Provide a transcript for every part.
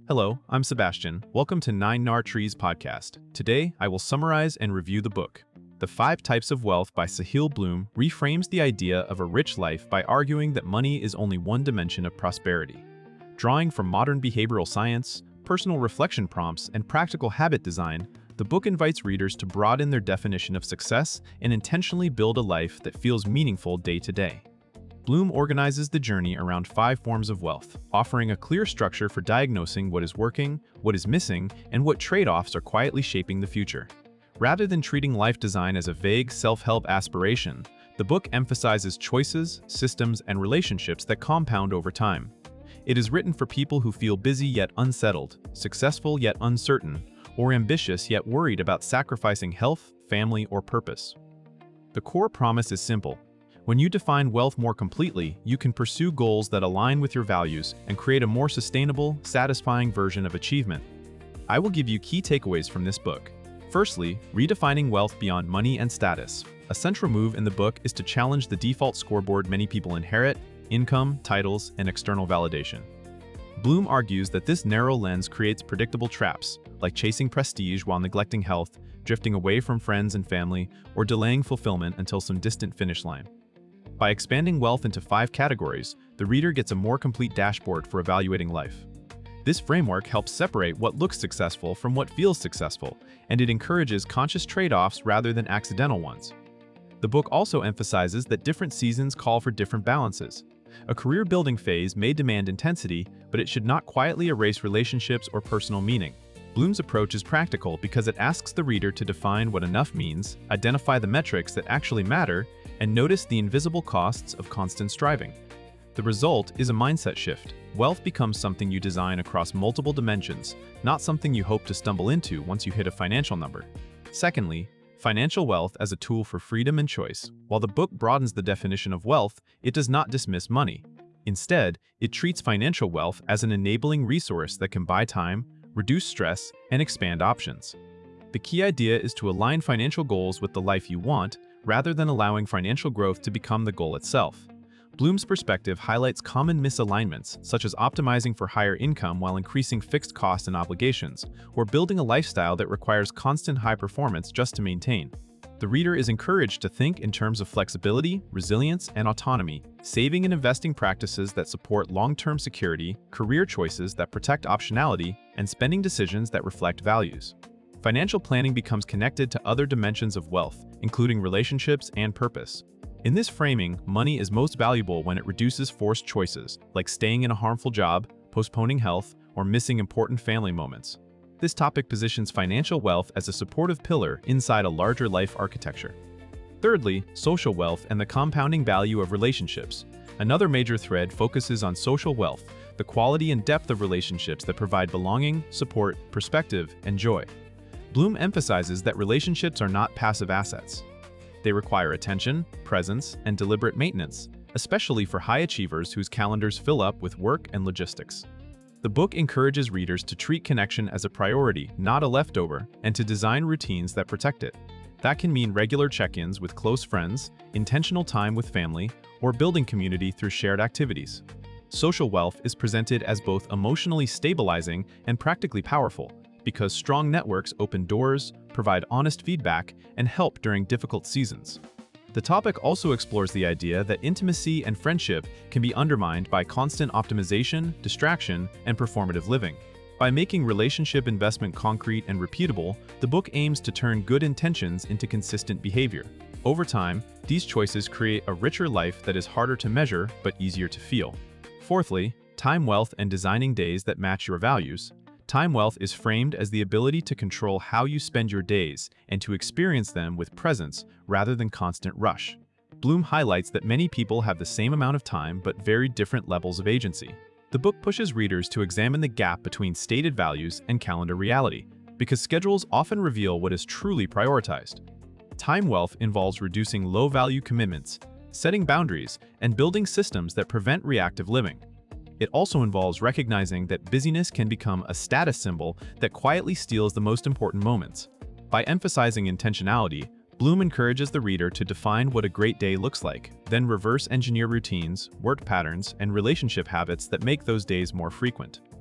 Hello, I'm Sebastian. Welcome to 9 Nar Trees podcast. Today, I will summarize and review the book. The 5 Types of Wealth by Sahil Bloom reframes the idea of a rich life by arguing that money is only one dimension of prosperity. Drawing from modern behavioral science, personal reflection prompts, and practical habit design, the book invites readers to broaden their definition of success and intentionally build a life that feels meaningful day to day. Bloom organizes the journey around 5 forms of wealth, offering a clear structure for diagnosing what is working, what is missing, and what trade-offs are quietly shaping the future. Rather than treating life design as a vague self-help aspiration, the book emphasizes choices, systems, and relationships that compound over time. It is written for people who feel busy yet unsettled, successful yet uncertain, or ambitious yet worried about sacrificing health, family, or purpose. The core promise is simple. When you define wealth more completely, you can pursue goals that align with your values and create a more sustainable, satisfying version of achievement. I will give you key takeaways from this book. Firstly, redefining wealth beyond money and status. A central move in the book is to challenge the default scoreboard many people inherit: income, titles, and external validation. Bloom argues that this narrow lens creates predictable traps, like chasing prestige while neglecting health, drifting away from friends and family, or delaying fulfillment until some distant finish line. By expanding wealth into 5 categories, the reader gets a more complete dashboard for evaluating life. This framework helps separate what looks successful from what feels successful, and it encourages conscious trade-offs rather than accidental ones. The book also emphasizes that different seasons call for different balances. A career-building phase may demand intensity, but it should not quietly erase relationships or personal meaning. Bloom's approach is practical because it asks the reader to define what enough means, identify the metrics that actually matter, and notice the invisible costs of constant striving. The result is a mindset shift. Wealth becomes something you design across multiple dimensions, not something you hope to stumble into once you hit a financial number. Secondly, financial wealth as a tool for freedom and choice. While the book broadens the definition of wealth, it does not dismiss money. Instead, it treats financial wealth as an enabling resource that can buy time, reduce stress, and expand options. The key idea is to align financial goals with the life you want, rather than allowing financial growth to become the goal itself. Bloom's perspective highlights common misalignments, such as optimizing for higher income while increasing fixed costs and obligations, or building a lifestyle that requires constant high performance just to maintain. The reader is encouraged to think in terms of flexibility, resilience, and autonomy, saving and investing practices that support long-term security, career choices that protect optionality, and spending decisions that reflect values. Financial planning becomes connected to other dimensions of wealth, including relationships and purpose. In this framing, money is most valuable when it reduces forced choices, like staying in a harmful job, postponing health, or missing important family moments. This topic positions financial wealth as a supportive pillar inside a larger life architecture. Thirdly, social wealth and the compounding value of relationships. Another major thread focuses on social wealth, the quality and depth of relationships that provide belonging, support, perspective, and joy. Bloom emphasizes that relationships are not passive assets. They require attention, presence, and deliberate maintenance, especially for high achievers whose calendars fill up with work and logistics. The book encourages readers to treat connection as a priority, not a leftover, and to design routines that protect it. That can mean regular check-ins with close friends, intentional time with family, or building community through shared activities. Social wealth is presented as both emotionally stabilizing and practically powerful, because strong networks open doors, provide honest feedback, and help during difficult seasons. The topic also explores the idea that intimacy and friendship can be undermined by constant optimization, distraction, and performative living. By making relationship investment concrete and repeatable, the book aims to turn good intentions into consistent behavior. Over time, these choices create a richer life that is harder to measure but easier to feel. Fourthly, time wealth and designing days that match your values. Time wealth is framed as the ability to control how you spend your days and to experience them with presence rather than constant rush. Bloom highlights that many people have the same amount of time but very different levels of agency. The book pushes readers to examine the gap between stated values and calendar reality, because schedules often reveal what is truly prioritized. Time wealth involves reducing low-value commitments, setting boundaries, and building systems that prevent reactive living. It also involves recognizing that busyness can become a status symbol that quietly steals the most important moments. By emphasizing intentionality, Bloom encourages the reader to define what a great day looks like, then reverse engineer routines, work patterns, and relationship habits that make those days more frequent.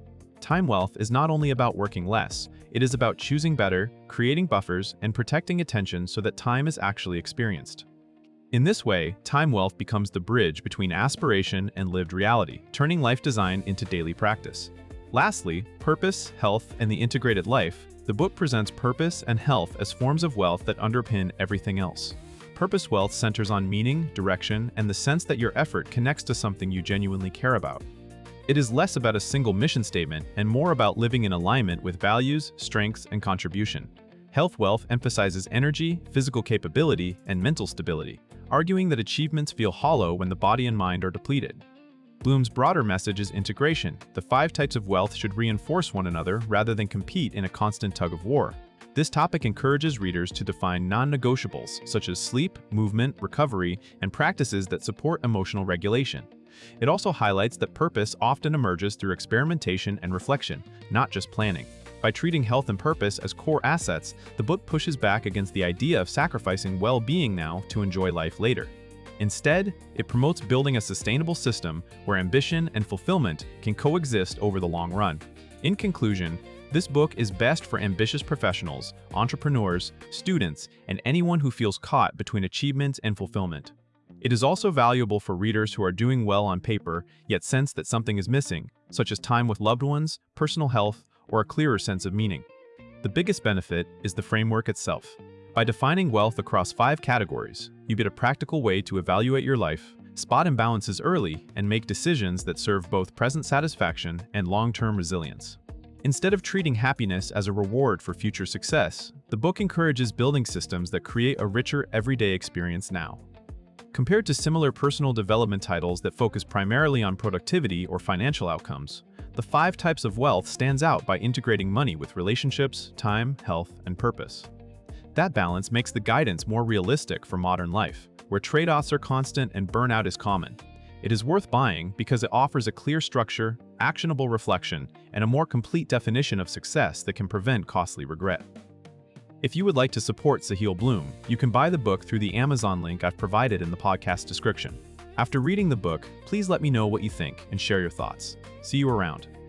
Time wealth is not only about working less, it is about choosing better, creating buffers, and protecting attention so that time is actually experienced. In this way, time wealth becomes the bridge between aspiration and lived reality, turning life design into daily practice. Lastly, purpose, health, and the integrated life. The book presents purpose and health as forms of wealth that underpin everything else. Purpose wealth centers on meaning, direction, and the sense that your effort connects to something you genuinely care about. It is less about a single mission statement and more about living in alignment with values, strengths, and contribution. Health wealth emphasizes energy, physical capability, and mental stability, arguing that achievements feel hollow when the body and mind are depleted. Bloom's broader message is integration. The 5 types of wealth should reinforce one another rather than compete in a constant tug-of-war. This topic encourages readers to define non-negotiables such as sleep, movement, recovery, and practices that support emotional regulation. It also highlights that purpose often emerges through experimentation and reflection, not just planning. By treating health and purpose as core assets, the book pushes back against the idea of sacrificing well-being now to enjoy life later. Instead, it promotes building a sustainable system where ambition and fulfillment can coexist over the long run. In conclusion, this book is best for ambitious professionals, entrepreneurs, students, and anyone who feels caught between achievement and fulfillment. It is also valuable for readers who are doing well on paper yet sense that something is missing, such as time with loved ones, personal health, or a clearer sense of meaning. The biggest benefit is the framework itself. By defining wealth across 5 categories, you get a practical way to evaluate your life, spot imbalances early, and make decisions that serve both present satisfaction and long-term resilience. Instead of treating happiness as a reward for future success, the book encourages building systems that create a richer everyday experience now. Compared to similar personal development titles that focus primarily on productivity or financial outcomes, the 5 types of wealth stands out by integrating money with relationships, time, health, and purpose. That balance makes the guidance more realistic for modern life, where trade-offs are constant and burnout is common. It is worth buying because it offers a clear structure, actionable reflection, and a more complete definition of success that can prevent costly regret. If you would like to support Sahil Bloom, you can buy the book through the Amazon link I've provided in the podcast description. After reading the book, please let me know what you think and share your thoughts. See you around.